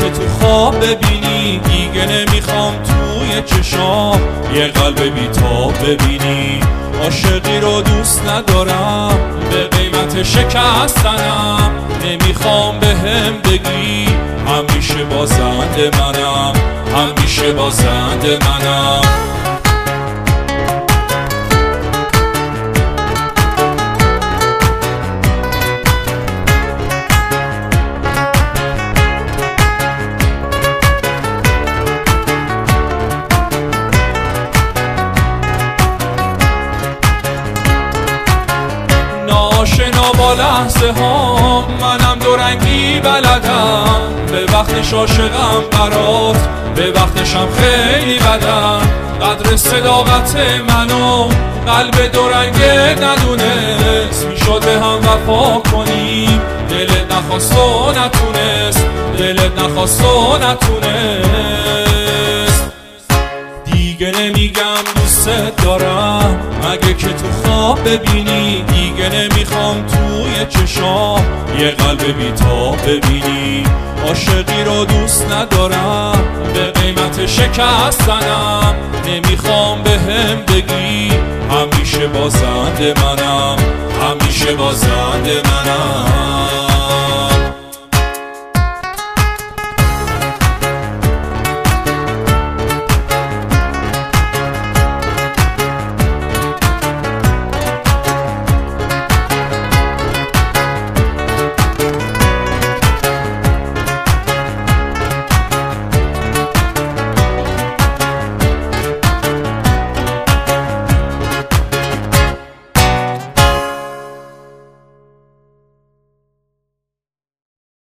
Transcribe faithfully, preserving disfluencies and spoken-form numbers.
که تو خواب ببینی، دیگه نمیخوام توی چشام یه قلب بیتاب ببینی. عاشقی رو دوست ندارم، به قیمت شکستنم، نمیخوام بهم بگی همیشه بازنده منم، همیشه بازنده منم. ناشنا با لحظه ها منم دورنگی بلدم، به وقتش عاشقم برات، به وقتشم خیلی بدم. قدر صداقت منو قلب دورنگه ندونست، میشد به هم وفا کنیم، دلت نخواست و نتونست، دلت نخواست و نتونست. دیگه نمیگم دوست دارم مگه که تو خواب ببینی، دیگه نمیخوام توی چشام یه قلب بیتاب ببینی. عاشقی رو دوست ندارم، به قیمت شکستنم، نمیخوام بهم بگی همیشه بازنده منم، همیشه بازنده منم.